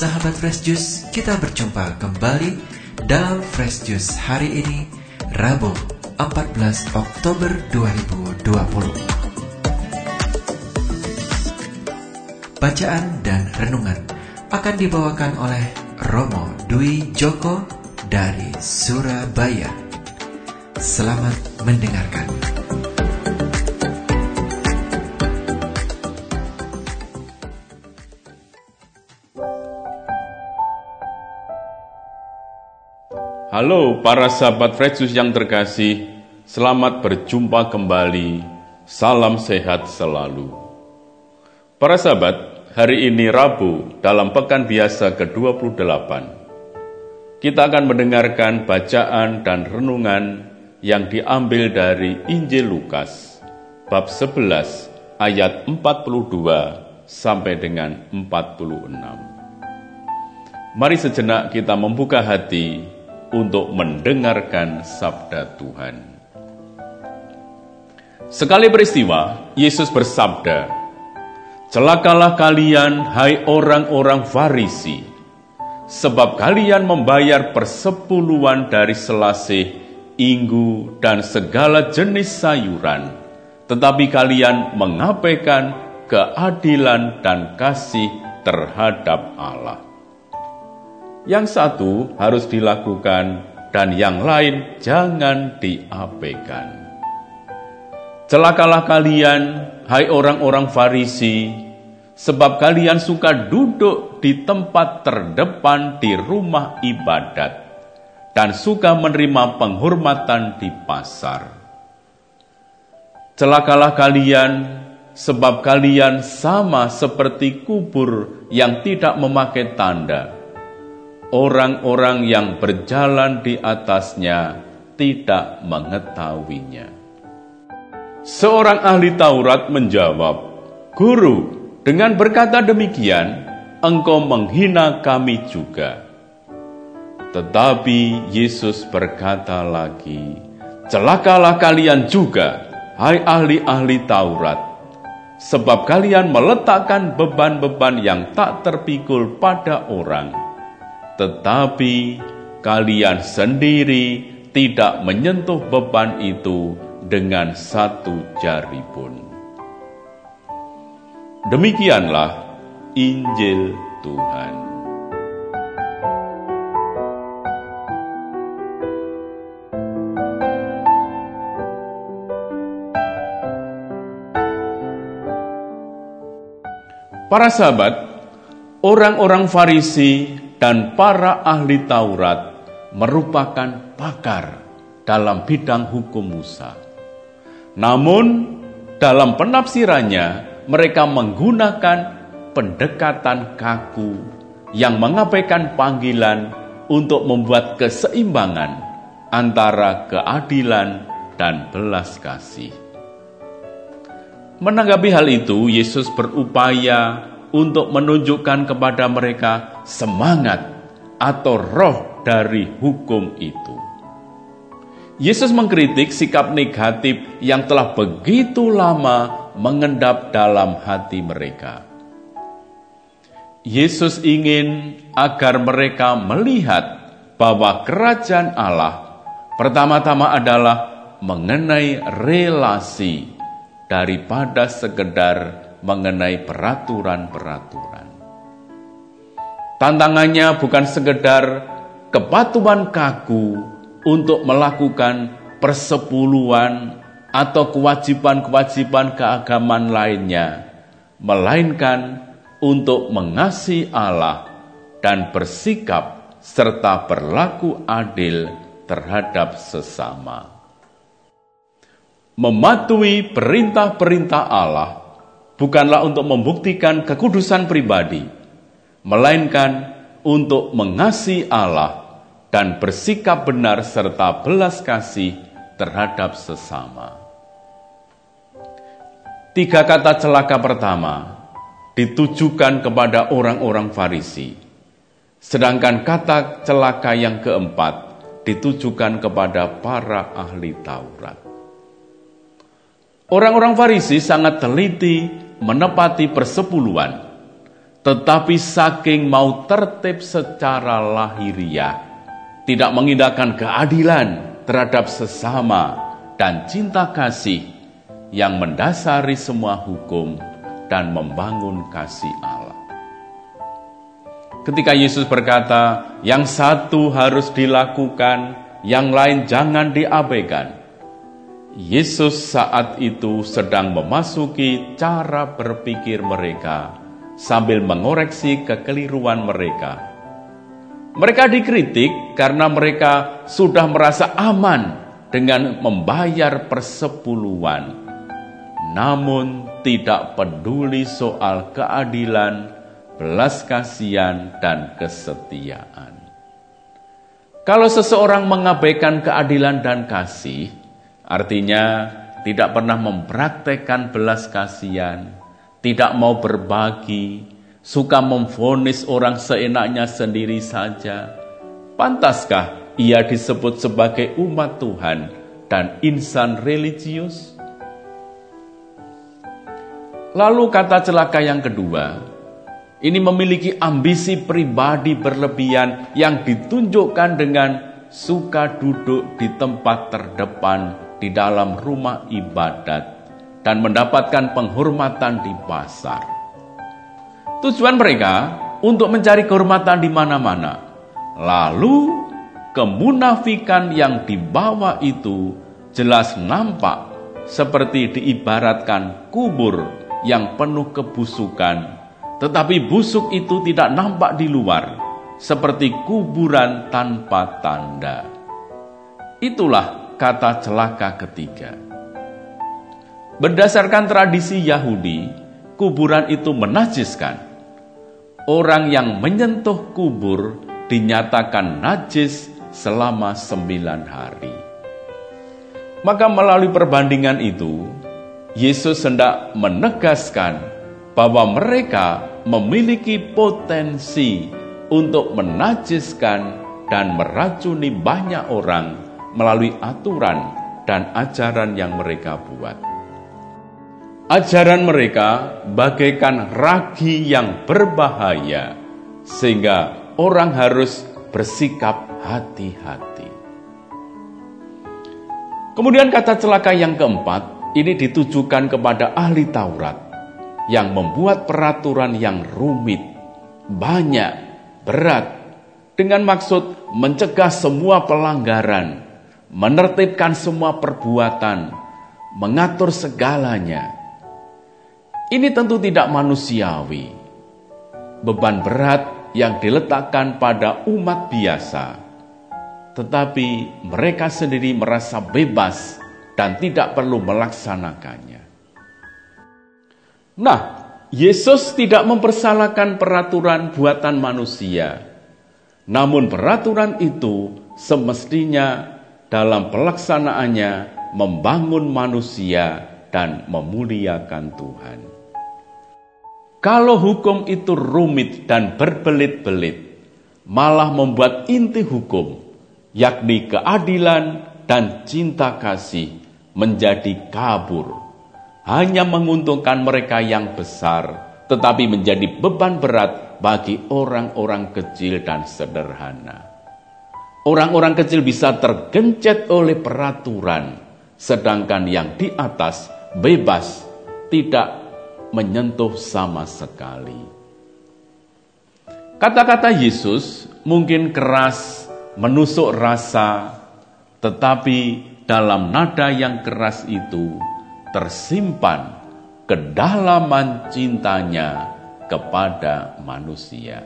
Sahabat Fresh Juice, kita berjumpa kembali dalam Fresh Juice hari ini, Rabu 14 Oktober 2020. Bacaan dan renungan akan dibawakan oleh Romo Dwi Joko dari Surabaya. Selamat mendengarkan. Halo para sahabat Fresh Juice yang terkasih, selamat berjumpa kembali, salam sehat selalu. Para sahabat, hari ini Rabu dalam pekan biasa ke-28. Kita akan mendengarkan bacaan dan renungan yang diambil dari Injil Lukas, bab 11 ayat 42 sampai dengan 46. Mari sejenak kita membuka hati untuk mendengarkan sabda Tuhan. Sekali peristiwa, Yesus bersabda, "Celakalah kalian, hai orang-orang Farisi, sebab kalian membayar persepuluhan dari selasih, inggu, dan segala jenis sayuran, tetapi kalian mengabaikan keadilan dan kasih terhadap Allah. Yang satu harus dilakukan dan yang lain jangan diabaikan. Celakalah kalian, hai orang-orang Farisi, sebab kalian suka duduk di tempat terdepan di rumah ibadat dan suka menerima penghormatan di pasar. Celakalah kalian, sebab kalian sama seperti kubur yang tidak memakai tanda. Orang-orang yang berjalan di atasnya tidak mengetahuinya." Seorang ahli Taurat menjawab, "Guru, dengan berkata demikian, engkau menghina kami juga." Tetapi Yesus berkata lagi, "Celakalah kalian juga, hai ahli-ahli Taurat, sebab kalian meletakkan beban-beban yang tak terpikul pada orang, tetapi kalian sendiri tidak menyentuh beban itu dengan satu jari pun." Demikianlah Injil Tuhan. Para sahabat, orang-orang Farisi dan para ahli Taurat merupakan pakar dalam bidang hukum Musa. Namun, dalam penafsirannya, mereka menggunakan pendekatan kaku yang mengabaikan panggilan untuk membuat keseimbangan antara keadilan dan belas kasih. Menanggapi hal itu, Yesus berupaya untuk menunjukkan kepada mereka semangat atau roh dari hukum itu. Yesus mengkritik sikap negatif yang telah begitu lama mengendap dalam hati mereka. Yesus ingin agar mereka melihat bahwa kerajaan Allah pertama-tama adalah mengenai relasi daripada sekedar mengenai peraturan-peraturan. Tantangannya bukan sekedar kepatuhan kaku untuk melakukan persepuluhan atau kewajiban-kewajiban keagamaan lainnya, melainkan untuk mengasihi Allah dan bersikap serta berlaku adil terhadap sesama. Mematuhi perintah-perintah Allah bukanlah untuk membuktikan kekudusan pribadi, melainkan untuk mengasihi Allah dan bersikap benar serta belas kasih terhadap sesama. 3 kata celaka pertama ditujukan kepada orang-orang Farisi, sedangkan kata celaka yang keempat ditujukan kepada para ahli Taurat. Orang-orang Farisi sangat teliti menepati persepuluhan, tetapi saking mau tertib secara lahiriah, tidak mengindahkan keadilan terhadap sesama dan cinta kasih yang mendasari semua hukum dan membangun kasih Allah. Ketika Yesus berkata, yang satu harus dilakukan, yang lain jangan diabaikan, Yesus saat itu sedang memasuki cara berpikir mereka sambil mengoreksi kekeliruan mereka. Mereka dikritik karena mereka sudah merasa aman dengan membayar persepuluhan, namun tidak peduli soal keadilan, belas kasihan, dan kesetiaan. Kalau seseorang mengabaikan keadilan dan kasih, artinya tidak pernah mempraktekkan belas kasihan, tidak mau berbagi, suka memvonis orang seenaknya sendiri saja, pantaskah ia disebut sebagai umat Tuhan dan insan religius? Lalu kata celaka yang kedua, ini memiliki ambisi pribadi berlebihan yang ditunjukkan dengan suka duduk di tempat terdepan di dalam rumah ibadat dan mendapatkan penghormatan di pasar. Tujuan mereka untuk mencari kehormatan di mana-mana. Lalu kemunafikan yang dibawa itu jelas nampak seperti diibaratkan kubur yang penuh kebusukan, tetapi busuk itu tidak nampak di luar, seperti kuburan tanpa tanda. Itulah kata celaka ketiga. Berdasarkan tradisi Yahudi, kuburan itu menajiskan. Orang yang menyentuh kubur dinyatakan najis selama 9 hari. Maka melalui perbandingan itu, Yesus hendak menegaskan bahwa mereka memiliki potensi untuk menajiskan dan meracuni banyak orang melalui aturan dan ajaran yang mereka buat. Ajaran mereka bagaikan ragi yang berbahaya, sehingga orang harus bersikap hati-hati. Kemudian kata celaka yang keempat, ini ditujukan kepada ahli Taurat yang membuat peraturan yang rumit, banyak, berat, dengan maksud mencegah semua pelanggaran, menertibkan semua perbuatan, mengatur segalanya. Ini tentu tidak manusiawi. Beban berat yang diletakkan pada umat biasa, tetapi mereka sendiri merasa bebas dan tidak perlu melaksanakannya. Nah, Yesus tidak mempersalahkan peraturan buatan manusia, namun peraturan itu semestinya dalam pelaksanaannya membangun manusia dan memuliakan Tuhan. Kalau hukum itu rumit dan berbelit-belit, malah membuat inti hukum, yakni keadilan dan cinta kasih, menjadi kabur. Hanya menguntungkan mereka yang besar, tetapi menjadi beban berat bagi orang-orang kecil dan sederhana. Orang-orang kecil bisa tergencet oleh peraturan, sedangkan yang di atas bebas, tidak menyentuh sama sekali. Kata-kata Yesus mungkin keras, menusuk rasa, tetapi dalam nada yang keras itu tersimpan kedalaman cintanya kepada manusia.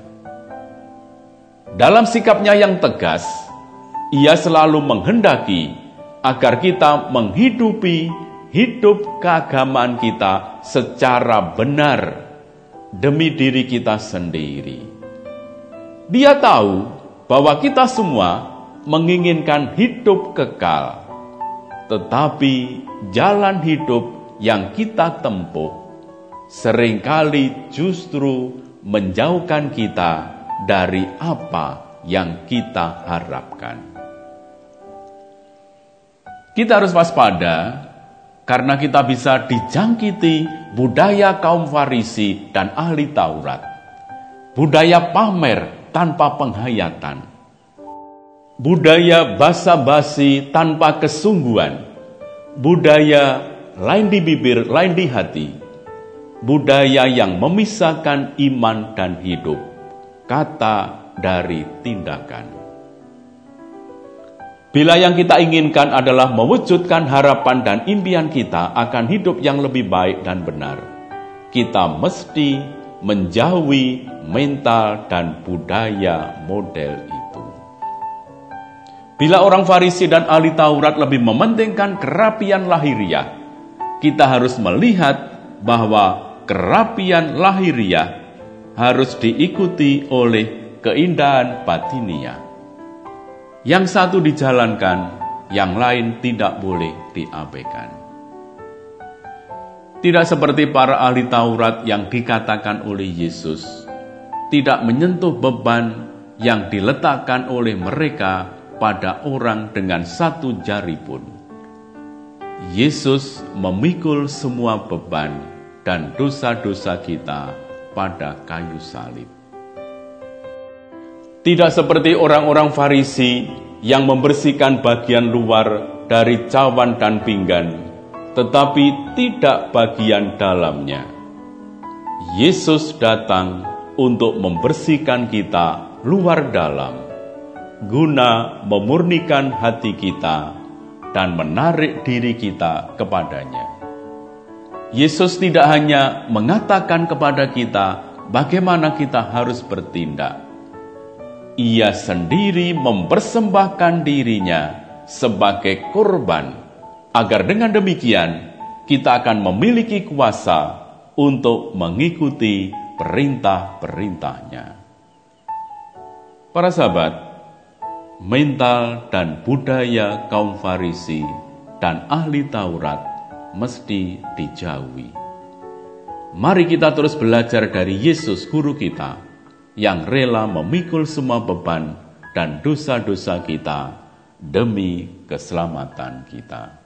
Dalam sikapnya yang tegas, ia selalu menghendaki agar kita menghidupi hidup keagamaan kita secara benar demi diri kita sendiri. Dia tahu bahwa kita semua menginginkan hidup kekal, tetapi jalan hidup yang kita tempuh seringkali justru menjauhkan kita dari apa yang kita harapkan. Kita harus waspada karena kita bisa dijangkiti budaya kaum Farisi dan ahli Taurat. budaya pamer tanpa penghayatan, budaya basa-basi tanpa kesungguhan, budaya lain di bibir, lain di hati, budaya yang memisahkan iman dan hidup, kata dari tindakan. Bila yang kita inginkan adalah mewujudkan harapan dan impian kita akan hidup yang lebih baik dan benar, kita mesti menjauhi mental dan budaya model itu. Bila orang Farisi dan ahli Taurat lebih mementingkan kerapian lahiriah, kita harus melihat bahwa kerapian lahiriah harus diikuti oleh keindahan batiniah. Yang satu dijalankan, yang lain tidak boleh diabaikan. Tidak seperti para ahli Taurat yang dikatakan oleh Yesus, tidak menyentuh beban yang diletakkan oleh mereka pada orang dengan satu jari pun. Yesus memikul semua beban dan dosa-dosa kita pada kayu salib. Tidak seperti orang-orang Farisi yang membersihkan bagian luar dari cawan dan pinggan, tetapi tidak bagian dalamnya. Yesus datang untuk membersihkan kita luar dalam, guna memurnikan hati kita dan menarik diri kita kepadanya. Yesus tidak hanya mengatakan kepada kita bagaimana kita harus bertindak. Ia sendiri mempersembahkan dirinya sebagai korban, agar dengan demikian kita akan memiliki kuasa untuk mengikuti perintah-perintahnya. Para sahabat, mental dan budaya kaum Farisi dan ahli Taurat mesti dijauhi. Mari kita terus belajar dari Yesus guru kita, yang rela memikul semua beban dan dosa-dosa kita demi keselamatan kita.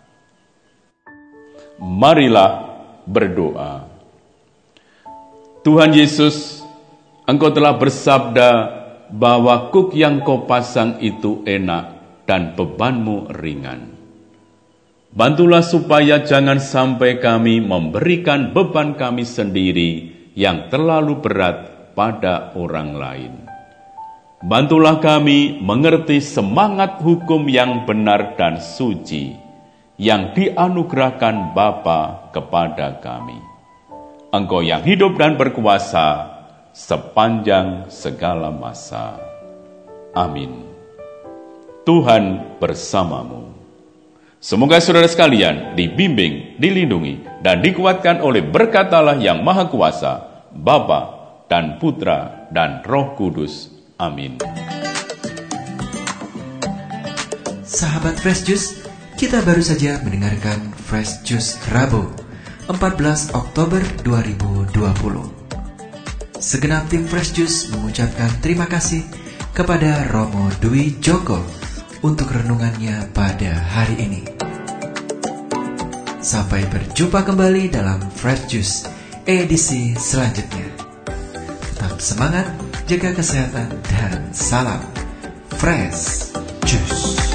Marilah berdoa. Tuhan Yesus, Engkau telah bersabda bahwa kuk yang Kau pasang itu enak dan bebanmu ringan. Bantulah supaya jangan sampai kami memberikan beban kami sendiri yang terlalu berat pada orang lain. Bantulah kami mengerti semangat hukum yang benar dan suci yang dianugerahkan Bapa kepada kami. Engkau yang hidup dan berkuasa sepanjang segala masa. Amin. Tuhan bersamamu. Semoga saudara sekalian dibimbing, dilindungi, dan dikuatkan oleh berkat Allah yang Maha Kuasa, Bapa dan Putra dan Roh Kudus. Amin. Sahabat Fresh Juice, kita baru saja mendengarkan Fresh Juice Rabu, 14 Oktober 2020. Segenap tim Fresh Juice mengucapkan terima kasih kepada Romo Dwi Joko untuk renungannya pada hari ini. Sampai berjumpa kembali dalam Fresh Juice edisi selanjutnya. Tetap semangat, jaga kesehatan, dan salam Fresh Juice.